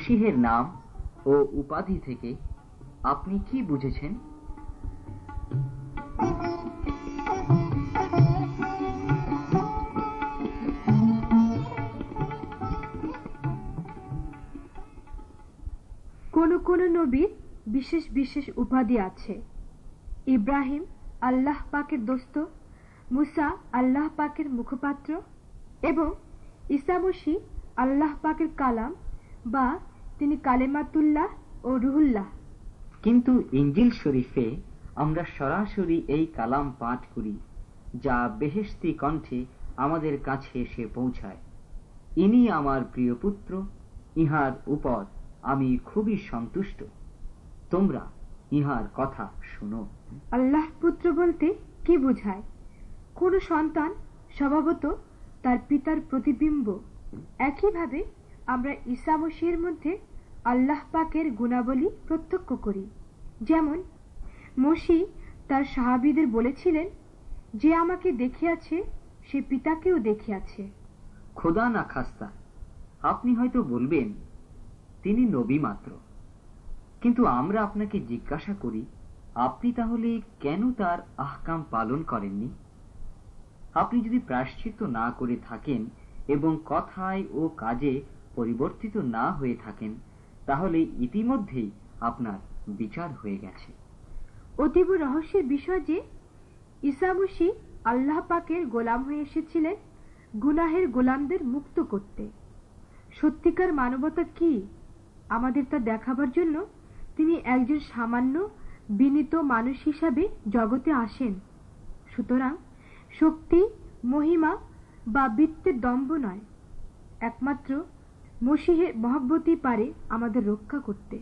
মসীহের নাম ও উপাধি থেকে আপনি কি বুঝেছেন? কোন কোন নবীর বিশেষ বিশেষ উপাধি আছে। ইব্রাহিম আল্লাহ পাকের দোস্ত, মুসা আল্লাহ পাকের মুখপাত্র এবং ঈসা মসীহ আল্লাহ পাকের কালাম বা তিনি কালেমাতুল্লাহ ও রুহুল্লাহ। কিন্তু ইনজিল শরীফে আমরা সরাসরি এই কালাম পাঠ করি, যা বেহেশতি কণ্ঠে আমাদের কাছে এসে পৌঁছায়। ইনি আমার প্রিয় পুত্র, ইহার উপর আমি খুবই সন্তুষ্ট, তোমরা ইহার কথা শুনো। আল্লাহ পুত্র বলতে কি বোঝায়? কোন সন্তান স্বভাবত তার পিতার প্রতিবিম্ব। একইভাবে আমরা ঈসা মসীহের মধ্যে আল্লাহ পাকের গুণাবলী প্রত্যক্ষ করি। যেমন মসীহ তার সাহাবীদের বলেছিলেন, যে আমাকে দেখিয়াছে সে পিতাকেও দেখিয়াছে। খোদা না খাস্তা, আপনি হয়তো বলবেন তিনি নবী মাত্র, কিন্তু আমরা আপনাকে জিজ্ঞাসা করি, আপনি তাহলে কেন তার আহকাম পালন করেননি? আপনি যদি প্রায়শ্চিত্ত না করে থাকেন এবং কথায় ও কাজে পরিবর্তিত না হয়ে থাকেন, তাহলে ইতিমধ্যেই আপনার বিচার হয়ে গেছে। অতীব রহস্যের বিষয় যে ঈসা মসীহ আল্লাহ পাকের গোলাম হয়ে এসেছিলেন গুনাহের গোলামদের মুক্ত করতে। সত্যিকার মানবতা কি আমাদের তা দেখাবার জন্য তিনি একজন সামান্য বিনীত মানুষ হিসাবে জগতে আসেন। সুতরাং শক্তি, মহিমা বা বৃত্তের দম্ভ নয়, একমাত্র মসীহের মহব্বতই পারে আমাদের রক্ষা করতে।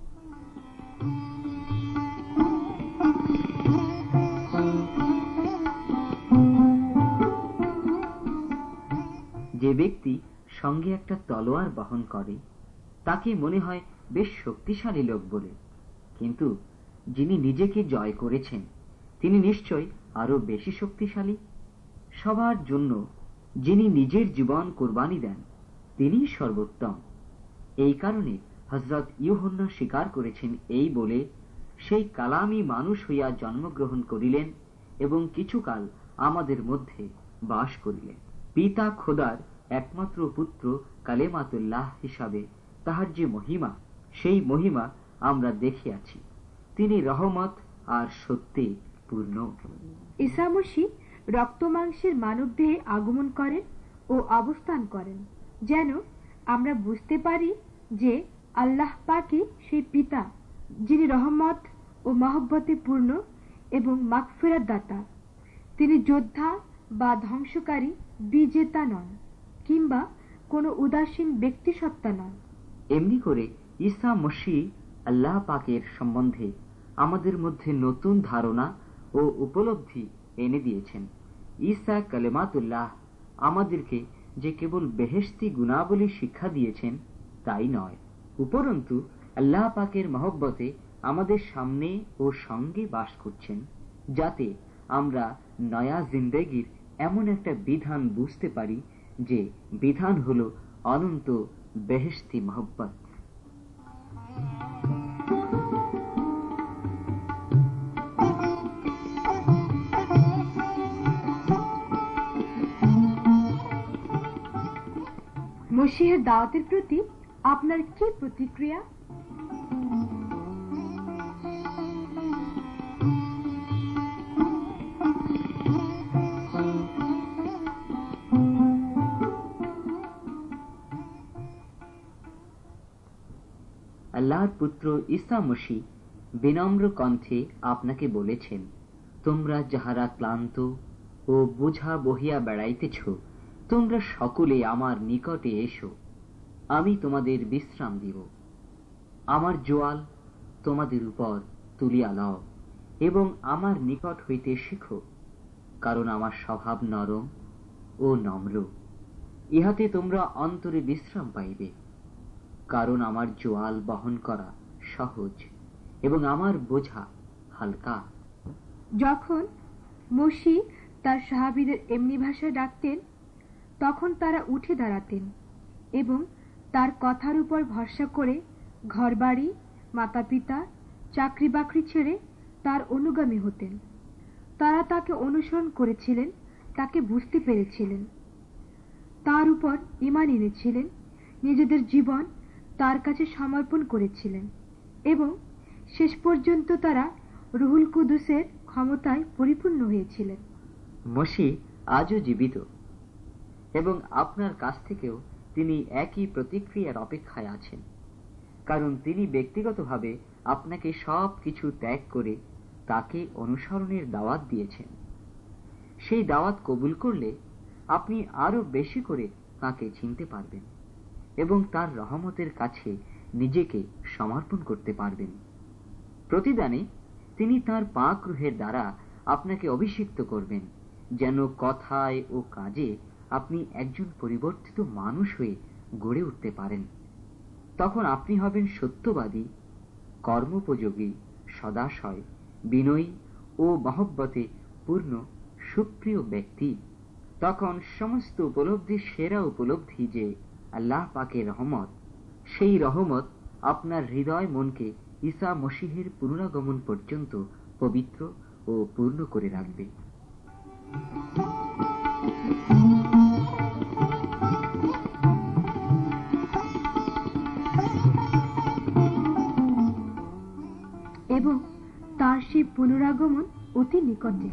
যে ব্যক্তি সঙ্গে একটা তলোয়ার বহন করে তাকে মনে হয় বেশ শক্তিশালী লোক বলে, কিন্তু যিনি নিজেকে জয় করেছেন তিনি নিশ্চয় আরো বেশি শক্তিশালী। সবার জন্য যিনি নিজের জীবন কোরবানি দেন তিনি সর্বোত্তম। এই কারণে হযরত ইউহান্না স্বীকার করেছেন এই বলে, সেই কালামই মানুষ হইয়া জন্মগ্রহণ করিলেন এবং কিছুকাল আমাদের মধ্যে বাস করিলেন। পিতা খোদার একমাত্র পুত্র কালেমাতুল্লাহ হিসাবে তাহার যে মহিমা, সেই মহিমা আমরা দেখিয়াছি। তিনি রহমত আর সত্যে পূর্ণ। ঈসা মসীহ রক্ত মাংসের মানব দেহে আগমন করেন ও অবস্থান করেন, যেন আমরা বুঝতে পারি যে আল্লাহ পাকই সেই পিতা, যিনি রহমত ও মহব্বতে পূর্ণ এবং মাগফিরাত দাতা। তিনি যোদ্ধা বা ধ্বংসকারী বিজেতা নন, কিংবা কোনো উদাসীন ব্যক্তিসত্তা নন। এমনি করে ঈসা মসীহ আল্লাহ পাকের সম্বন্ধে আমাদের মধ্যে নতুন ধারণা ও উপলব্ধি এনে দিয়েছেন। ঈসা কালেমাতুল্লাহ আমাদেরকে যে কেবল বেহেশতি গুণাবলী শিক্ষা দিয়েছেন তাই নয়, উপরন্তু আল্লাহ পাকের মহব্বতে আমাদের সামনে ও সঙ্গে বাস করছেন, যাতে আমরা নয়া জিন্দেগির এমন একটা বিধান বুঝতে পারি যে বিধান হলো অনন্ত বেহেশতি মহব্বত। মসীহের দাওয়াতের প্রতি আপনার কি প্রতিক্রিয়া? আল্লাহর পুত্র ঈসা মসীহ বিনম্র কণ্ঠে আপনাকে বলেছেন, তোমরা যাহারা ক্লান্ত ও বোঝা বহিয়া বেড়াইতেছ, তোমরা সকলে আমার নিকটে এসো, আমি তোমাদের বিশ্রাম দিব। আমার জোয়াল তোমাদের উপর তুলিয়া লও এবং আমার নিকট হইতে শিখো, কারণ আমার স্বভাব নরম ও নম্র। ইহাতে তোমরা অন্তরে বিশ্রাম পাইবে, কারণ আমার জোয়াল বহন করা সহজ এবং আমার বোঝা হালকা। যখন মসীহ তার সাহাবীদের এমনি ভাষায় ডাকতেন, তখন তারা উঠে দাঁড়াতেন এবং তার কথার উপর ভরসা করে ঘরবাড়ি, মাতা পিতা, চাকরি বাকরি ছেড়ে তার অনুগামী হতেন। তারা তাকে অনুসরণ করেছিলেন, তাকে বুঝতে পেরেছিলেন, তার উপর ঈমান এনেছিলেন, নিজেদের জীবন তার কাছে সমর্পণ করেছিলেন এবং শেষ পর্যন্ত তারা রুহুল কুদুসের ক্ষমতায় পরিপূর্ণ হয়েছিলেন। মসীহ আজও জীবিত এবং আপনার কাছ থেকেও তিনি একই প্রতিক্রিয়ার অপেক্ষায় আছেন, কারণ তিনি ব্যক্তিগতভাবে আপনাকে সব কিছু ত্যাগ করে তাকে অনুসরণের দাওয়াত দিয়েছেন। সেই দাওয়াত কবুল করলে আপনি আরো বেশি করে তাকে চিনতে পারবেন এবং তার রহমতের কাছে নিজেকে সমর্পণ করতে পারবেন। প্রতিদানে তিনি তার পাক রূহের দ্বারা আপনাকে অভিষিক্ত করবেন, যেন কথায় ও কাজে আপনি একজন পরিবর্তিত মানুষ হয়ে গড়ে উঠতে পারেন। তখন আপনি হবেন সত্যবাদী, কর্মোপযোগী, সদাশয়, বিনয়ী ও মহব্বতে পূর্ণ সুপ্রিয় ব্যক্তি। তখন সমস্ত উপলব্ধির সেরা উপলব্ধি যে আল্লাহ পাকের রহমত, সেই রহমত আপনার হৃদয় মনকে ঈসা মসীহের পুনরাগমন পর্যন্ত পবিত্র ও পূর্ণ করে রাখবে। এবং তার সেই পুনরাগমন অতি নিকটে।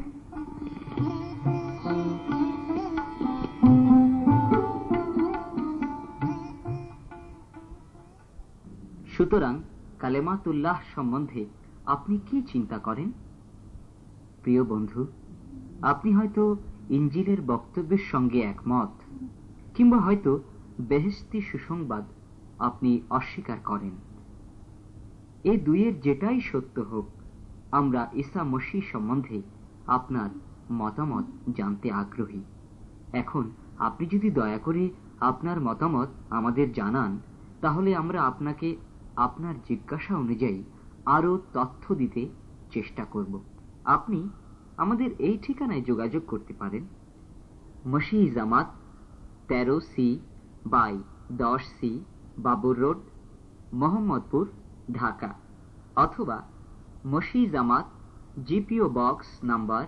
সুতরাং কালেমাতুল্লাহ সম্বন্ধে আপনি কি চিন্তা করেন? প্রিয় বন্ধু, আপনি হয়তো ইঞ্জিলের বক্তব্যের সঙ্গে একমত, কিংবা হয়তো বেহেশতি সুসংবাদ আপনি অস্বীকার করেন। এই দুইয়ের যেটাই সত্য হোক, আমরা ঈসা মসীহ সম্বন্ধে আপনার মতামত জানতে আগ্রহী। এখন আপনি যদি দয়া করে আপনার মতামত আমাদের জানান, তাহলে আমরা আপনাকে আপনার জিজ্ঞাসা অনুযায়ী আরো তথ্য দিতে চেষ্টা করব। আপনি আমাদের এই ঠিকানায় যোগাযোগ করতে পারেন: মসীহ জামাত 13C/10C বাবুর রোড, মোহাম্মদপুর, ঢাকা, অথবা Masih Jamaat GPO box number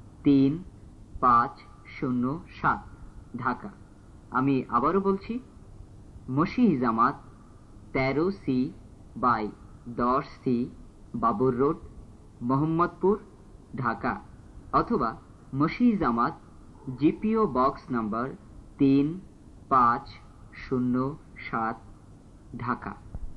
3507, Dhaka. আমি আবারও বলছি, মসীহ জামাত 13C/10C বাবুর রোড, মোহাম্মদপুর, ঢাকা, অথবা Masih Jamaat GPO box number 3507, Dhaka.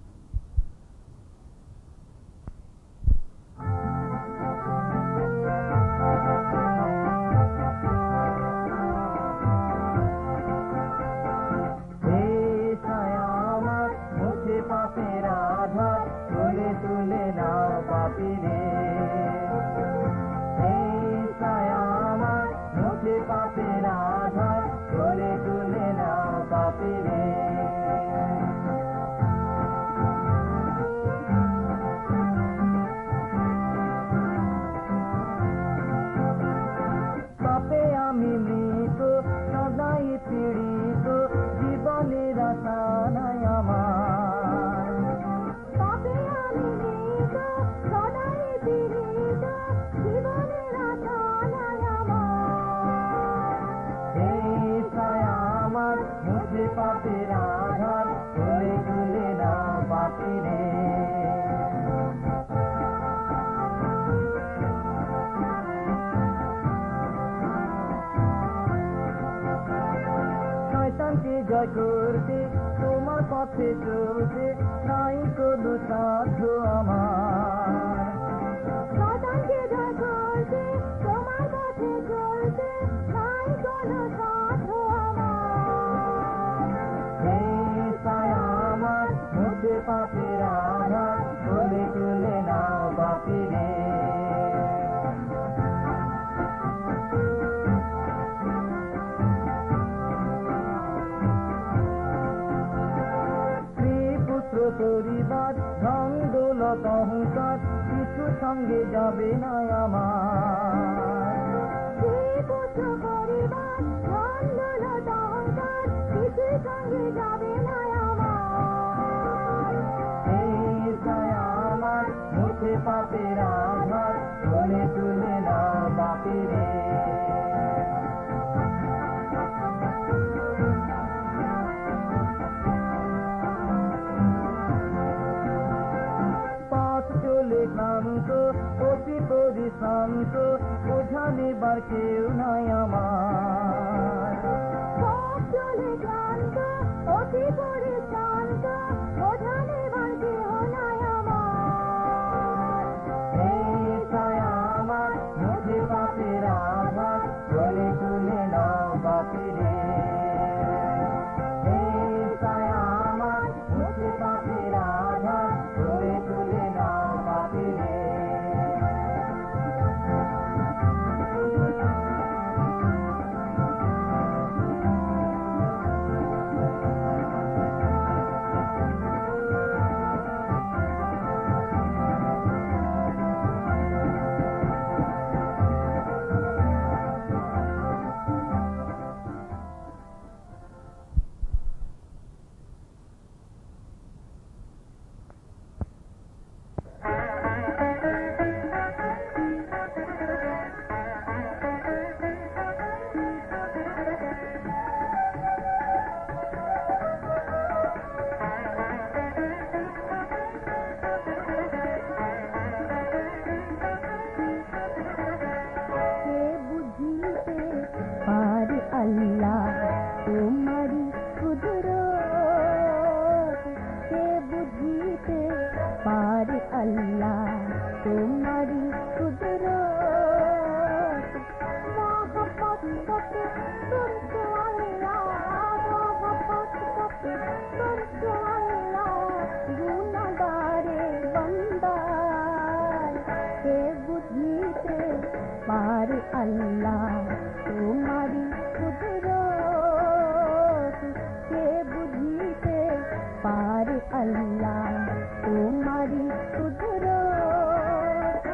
জয় করতে তোমার পথে চলতে নাই কোনো সাধ্য আমার। শয়তানকে জয় করতে তোমার পথে চলতে নাই কোনো সাধ্য আমার। হে ছায়া আমার, মুছে পাপের আধার, বলে তুলে নাও বাপিরে। পরিবার ধনদৌলত অহংকার কিছু সঙ্গে যাবে না আমার। পরিবার ধনদৌলত অহংকার কিছু সঙ্গে যাবে না আমার। ক্লান্ত, বোঝা নেবার কেউ নাই আমার। পথ চলে ক্লান্ত, অতি পরিশ্রান্ত, বোঝা নেবার কেহ নাই আমার। হে ছায়া আমার, মুছে পাপের আঘাত, কোলে তুলে নাও বাপিরে। হে ছায়া আমার, মুছে পাপের আঘাত, কোলে তুলে নাও বাপিরে। কে বুঝিতে পারে আল্লাহ তোমারি কুদরত, কে বুঝিতে পারে আল্লাহ তোমারি কুদরত। মহব্বত কতে করছো আল্লাহ, মহব্বত কতে করছো আল্লাহ, গুনাহগারে বান্দার। কে বুঝিতে পারে আল্লাহ তোমারি কুদরত, কে বুঝিতে পারে আল্লাহ তোমারি কুদরত।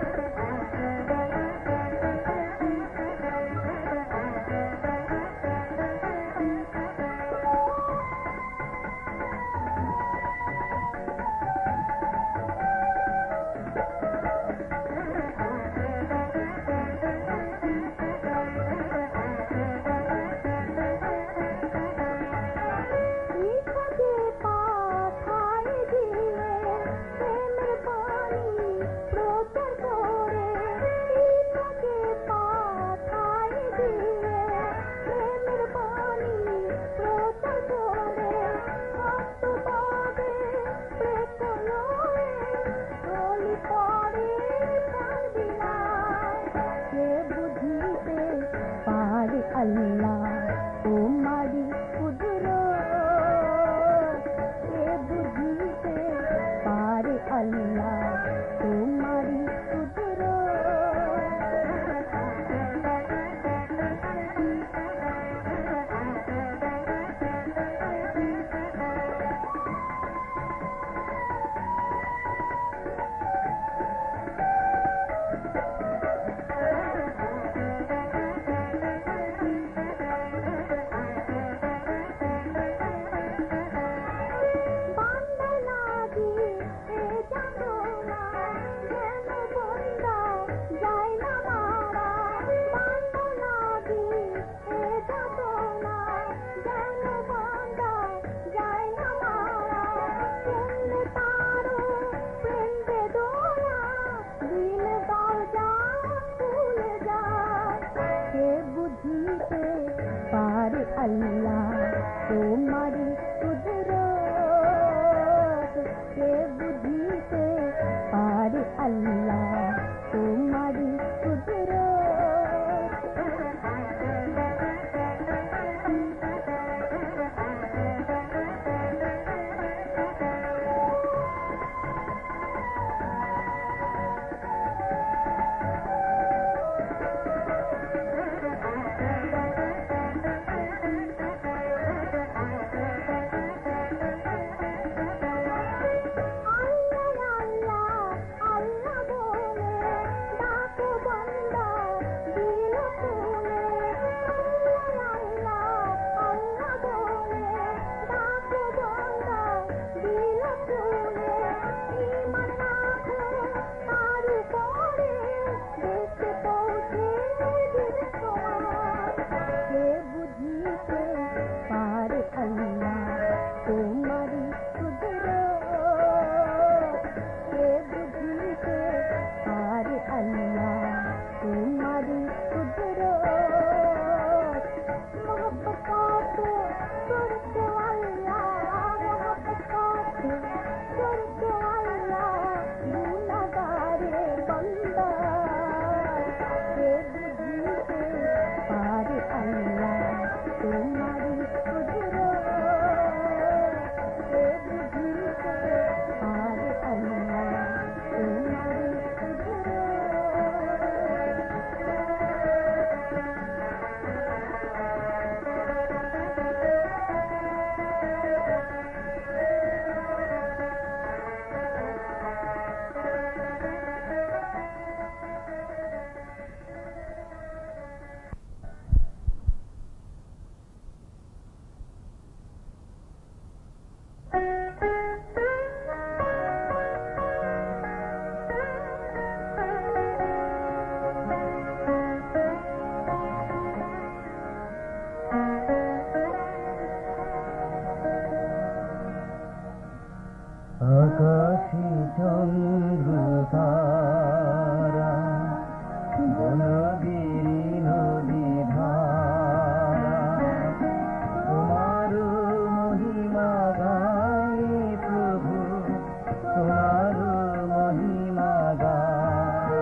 বনগিরি নদী ধারা তোমার মহিমা গাই প্রভু তোমার মহিমা গাই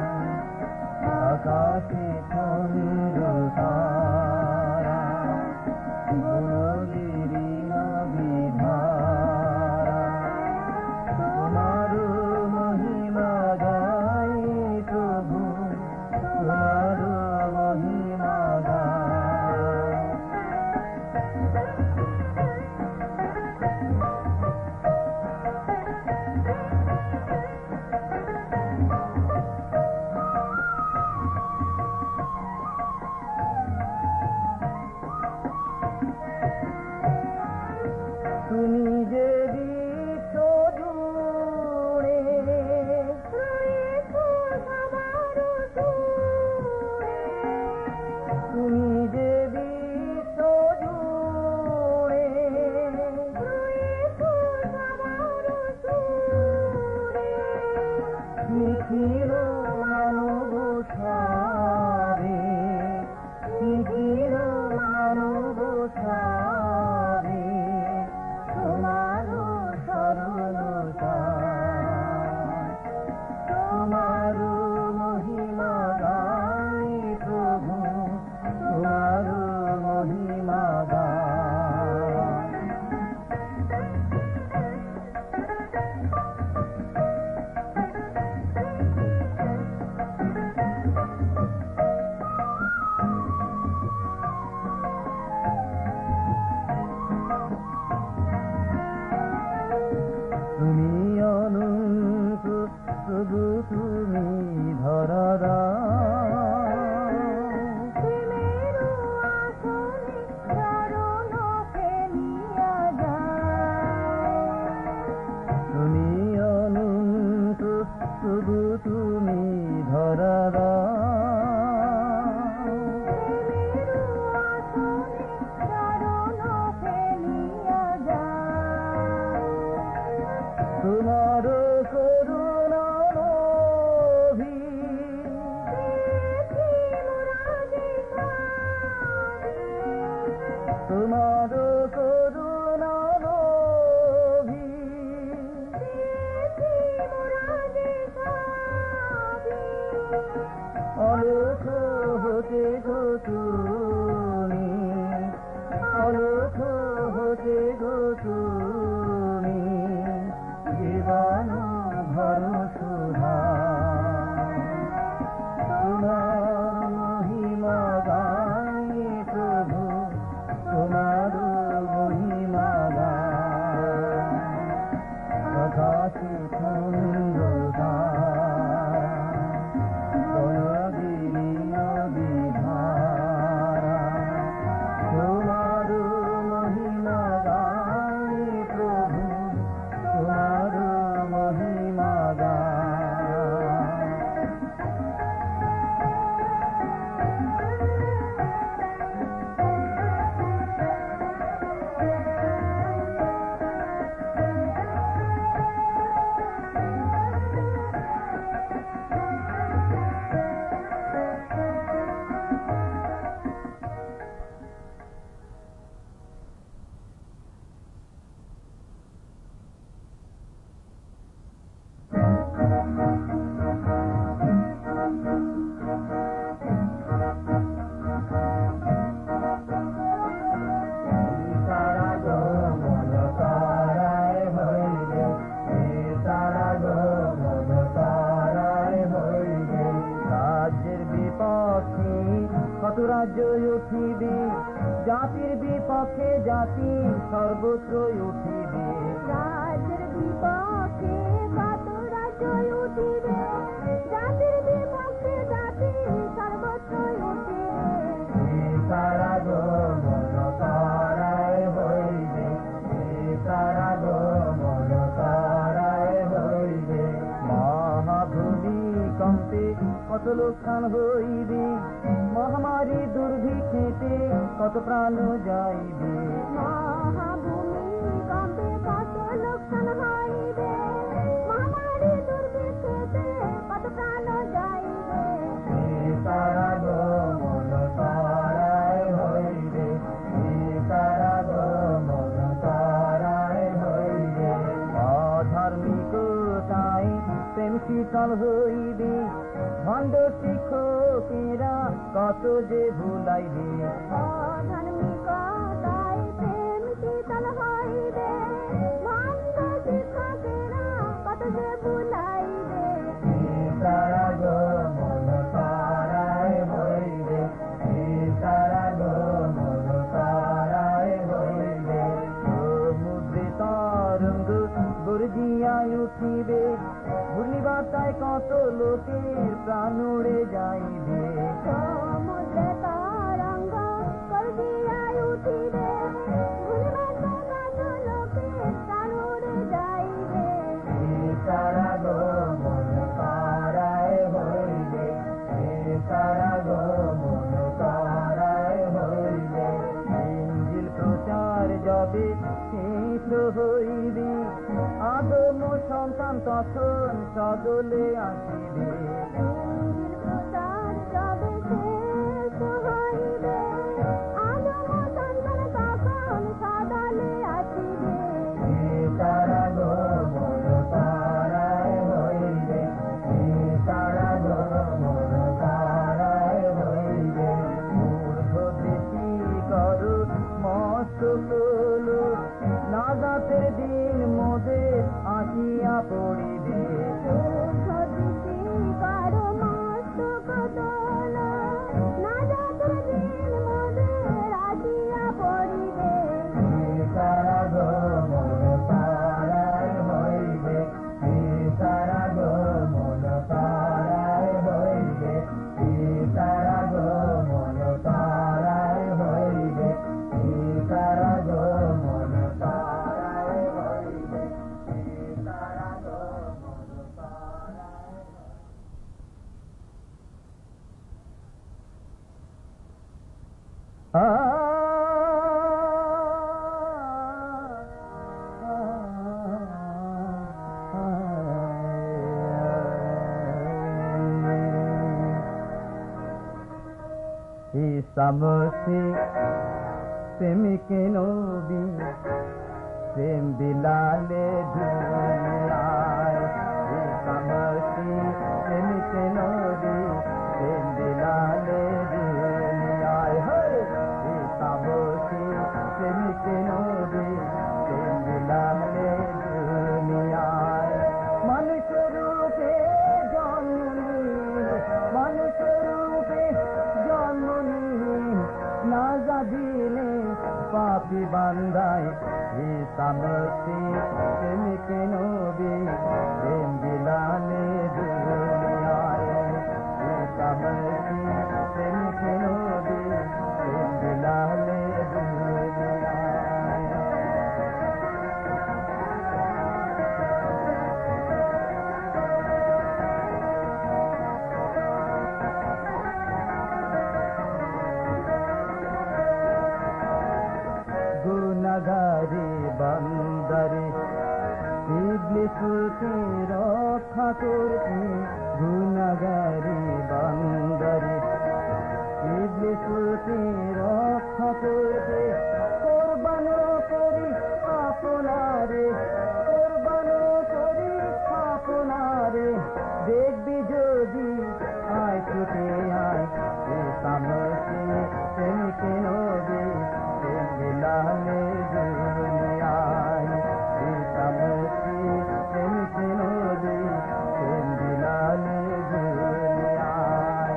আকাশে চন্দ্র তারা বনগিরি নদী ধারা তোমার মহিমা গাই প্রভু তোমার মহিমা গাই তুমি যে বিশ্ব জুড়ে তুমি যে বিশ্ব জুড়ে নিখিল মানব সারে নিখিল মানব সারে তোমার সরলতা তোমার মহিমা গাই প্রভু তোমার মহিমা গাই তুমি অনন্ত প্রভু তুমি ধরা তুমি অনন্ত প্রভু তুমি ধরা তোমার করুণা নভি তোমার করুণা নভি অলোক হতে গো তুমি অলোক হতে গো তুমি জীবন ভর সুধা তোমার মহিমা গাই প্রভু তোমার মহিমা গাই আকাশে চন্দ্র তারা বনগিরি নদী ধারা তোমার মহিমা গাই প্রভু তোমার মহিমা গাই কত রাজ্য উঠিবে জাতির বিপক্ষে জাতি সর্বত্র উঠিবে রাজের বিপক্ষে কত রাজ্য উঠিবে জাতির বিপক্ষে জাতি সর্বত্র উঠিবে তারা গো মন তারায় হইবে তারা গো মন তারায় হইবে মহাভূমিকম্পে কত লোকসান হইবে মহামারী দুর্ভিক্ষেতে কত প্রাণ যাইবে মহাভূমিকম্পে কত লোকসান হইবে মহামারী দুর্ভিক্ষেতে কত প্রাণ যাইবে কাল হইবে ভণ্ড শিক্ষকেরা কত যে ভুলাইবে অধার্মিকতায় প্রেম শীতল হইবে ভণ্ড শিক্ষকেরা কত যে ভুলাইবে তারা গো মন তারায় হইবে তারা গো মন তারায় হইবে সমুদ্রে তরঙ্গ গর্জিয়ায় উঠিবে ঘূর্ণিবাতায় কত লোকের প্রাণ উড়ে যাইবে সমুদ্রে তরঙ্গ গর্জিয়ায় উঠিবে ঘূর্ণিবাতায় কত লোকের প্রাণ উড়ে যাইবে তারা গো মন তারায় হইবে তারা গো মন তারায় হইবে ইঞ্জিল প্রচার যবে শেষ হইবে আদম সন্তান তখন সদলে আসিবে ইঞ্জিল প্রচার যবে শেষ হইবে আদম সন্তান তখন সদলে আসিবে তারা গো মন তারায় হইবে তারা গো মন তারায় হইবে মূর্খ বেশি করো মস্ত তোলো নাজাতের দিন মোদের আসিয়া পড়িবে কারো মস্তক দোলা নাজাতের দিন মোদের আসিয়া পড়িবে তারা গো মন তারায় হইবে তারা গো মন তারায় হইবে তারা গো মন তারায় হইবে তারা গো মন তারায় হইবে তারা গো মন ঈসা মসিহ প্রেমিক নবী প্রেম বিলালে দুনিয়ায় ঈসা মসিহ প্রেমিক নবী প্রেম বিলালে দুনিয়ায় ঈসা মসিহ প্রেমিক নবী প্রেম বিলালে দুনিয়ায় মানুষ রূপে জন্ম নিয়ে মানুষ রূপে জন্ম নিয়ে নাজা দিলে পাপি বান্দায় ঈসা মসিহ প্রেমিক নবী প্রেম বিলালে দুনিয়ায় ঈসা মসিহ প্রেমিক নবী প্রেম বিলালে দুনিয়ায় গুনাহগারি বান্দারে ইবলিস কে রক্ষা করতে গুনাহগারি বান্দারে ইবলিস কে রক্ষা করতে কুরবান করি আপনারে কুরবান করি আপনারে দেখবি যদি আয় ছুটে আয় ঈসা মসিহ প্রেমিক নবী প্রেম বিলালে দুনিয়ায় ঈসা মসিহ প্রেমিক নবী প্রেম বিলালে দুনিয়ায়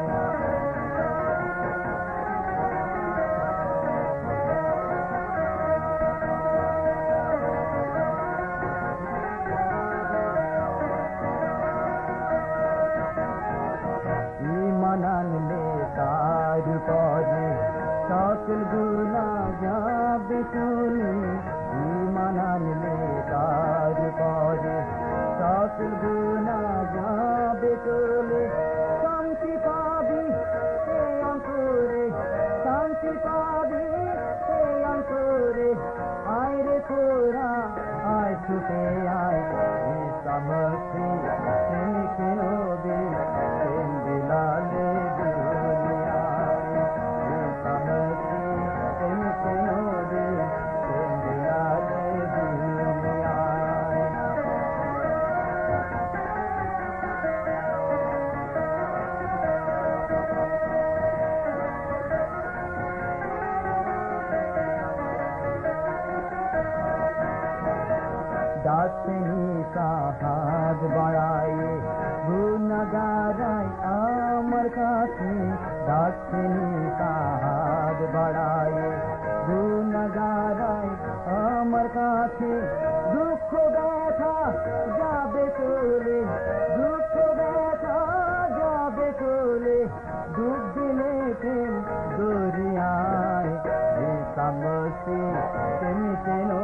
ঈমান আনলে তার পরে সকল গুনাহ যাবে চলে ঈমান আনলে তার পরে সকল গুনাহ যাবে চলে শান্তি পাবি এই অন্তরে শান্তি পাবি এই অন্তরে আয় রে তোরা আয় ছুটে আয় ঈসা মসিহ প্রেমিক নবী প্রেম বিলালে দুনিয়ায় ঈসা মসিহ প্রেমিক নবী প্রেম বিলালে দুনিয়ায় ডাকছেনি সাহাদ বাড়ায়ে গুনাহগারাই আমার কাছে ডাকছেনি সাহাদ বাড়ায়ে গুনাহগারাই আমার কাছে দুঃখ ব্যথা যাবে চলে দুঃখ ব্যথা যাবে চলে ডুব দিলে প্রেম দরিয়ায় ঈসা মসিহ তুমি চেনো